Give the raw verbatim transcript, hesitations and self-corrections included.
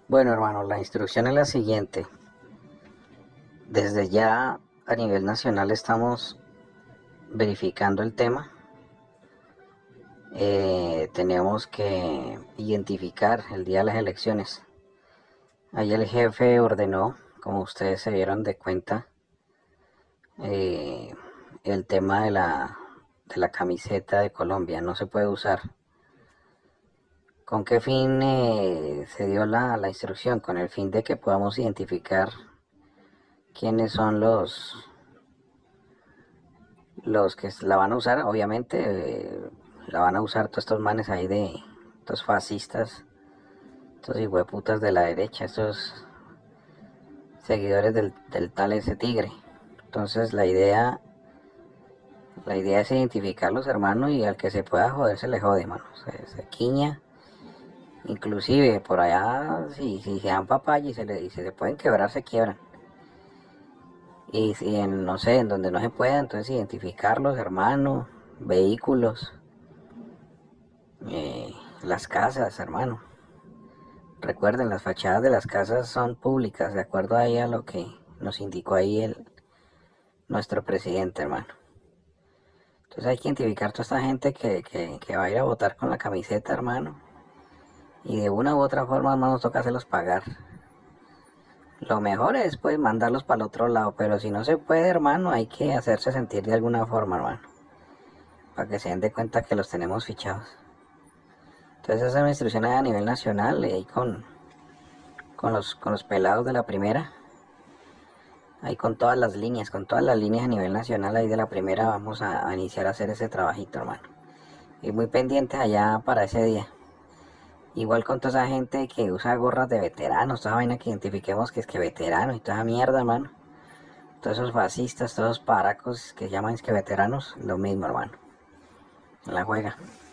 Bueno, hermano, la instrucción es la siguiente. Desde ya a nivel nacional estamos verificando el tema. Eh, tenemos que identificar el día de las elecciones. Ahí el jefe ordenó, como ustedes se dieron de cuenta, eh, el tema de la, de la camiseta de Colombia no se puede usar. ¿Con qué fin eh, se dio la, la instrucción? Con el fin de que podamos identificar quiénes son los, los que la van a usar, obviamente, eh, la van a usar todos estos manes ahí de, estos fascistas, estos hijueputas de la derecha, estos seguidores del, del tal ese tigre. Entonces la idea, la idea es identificarlos, hermanos, y al que se pueda joder se le jode, mano. Se, se quiña. Inclusive por allá, si, si se dan papaya y se, le, y se le pueden quebrar, se quiebran. Y si en, no sé, en donde no se pueda, entonces identificarlos, hermano, vehículos, eh, las casas, hermano. Recuerden, las fachadas de las casas son públicas, de acuerdo ahí a lo que nos indicó ahí el, nuestro presidente, hermano. Entonces hay que identificar toda esta gente que, que, que va a ir a votar con la camiseta, hermano. Y de una u otra forma, hermano, nos toca hacerlos pagar. Lo mejor es, pues, mandarlos para el otro lado, pero si no se puede, hermano, hay que hacerse sentir de alguna forma, hermano. Para que se den de cuenta que los tenemos fichados. Entonces esa es una instrucción a nivel nacional, ahí con, con, los, con los pelados de la primera. Ahí con todas las líneas, con todas las líneas a nivel nacional, ahí de la primera vamos a, a iniciar a hacer ese trabajito, hermano. Y muy pendientes allá para ese día. Igual con toda esa gente que usa gorras de veteranos, toda esa vaina que identifiquemos que es que veteranos y toda esa mierda, hermano. Todos esos fascistas, todos esos paracos que llaman es que veteranos, lo mismo, hermano. La juega.